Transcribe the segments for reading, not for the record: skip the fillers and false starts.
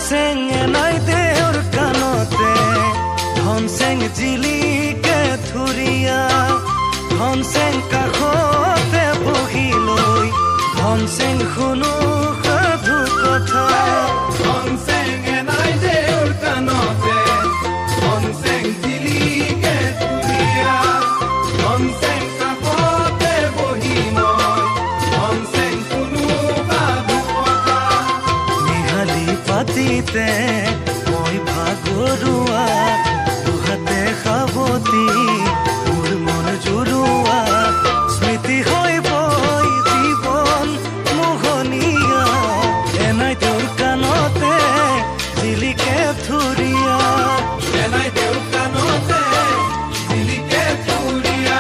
চেং নাই দেউৰ কাণতে ধন চেং জিলিকে থুৰিয়া ধন চেং কাষতে বহি লৈ ধন চেং শুনো সাধু কথা ধন চেং নাই দেউৰ কাণতে ধন চেং জিলিকে থুৰিয়া ধন চেং কাষতে বহি মই ধন চেং শুনো সাধু কথা নিহালি পাতিতে মই ভাগৰুৱা দুহাতে সাৱতি মোৰ মন জুৰুৱা স্মৃতি হৈ বৈ জীৱন মোহনীয়া এনাই তোৰ কাণতে জিলিকে থুৰিয়া এনাই দেউৰ কাণতে জিলিকে থুৰিয়া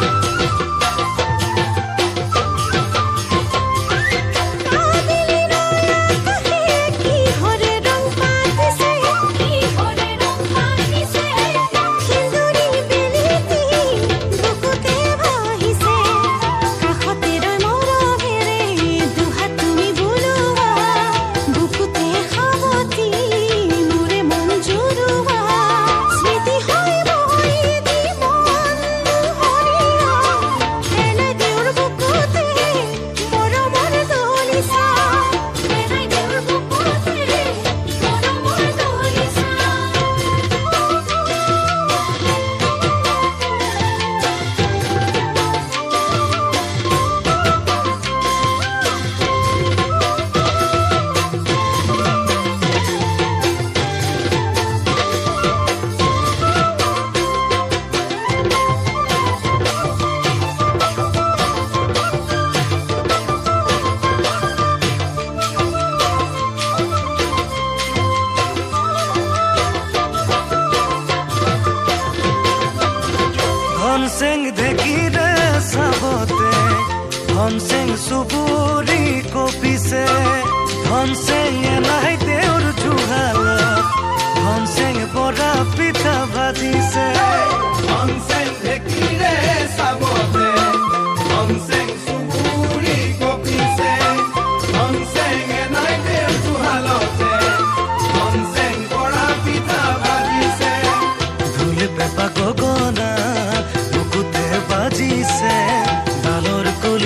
ধন চেং ঢেকিৰে চাবতে ধন চেং চুবুৰী কপিছে ধন চেং এনাই দেউৰ জুহালত ধন চেং বৰা পিঠা ভাজিছে ধন চেং ঢেকিৰে চাবতে ধন চেং চুবুৰী কপিছে ধন চেং এনাই দেউৰ জুহালতে ধন চেং বৰা পিঠা ভাজিছে ঢোল পেঁপা গগনা বুকুতে বাজিছে ডালৰ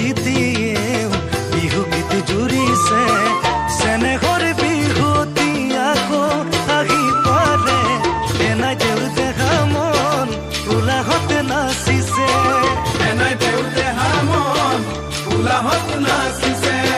কলিতেও বিহু গীত জুৰিছে চেনেহৰ বিহুতি আকৌ আহি পালে এনাই দেউৰ দেহা মন উলাহতে নাচিছে এনাই দেউৰ দেহা মন উলাহত নাচিছে